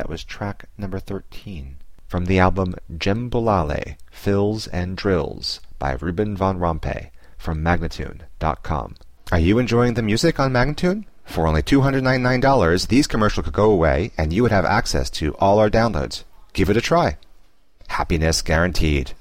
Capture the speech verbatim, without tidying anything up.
That was track number thirteen from the album Djembolale, Fills and Drills by Ruben Von Rompuy from Magnatune dot com. Are you enjoying the music on Magnatune? For only two hundred ninety-nine dollars, these commercials could go away and you would have access to all our downloads. Give it a try. Happiness guaranteed.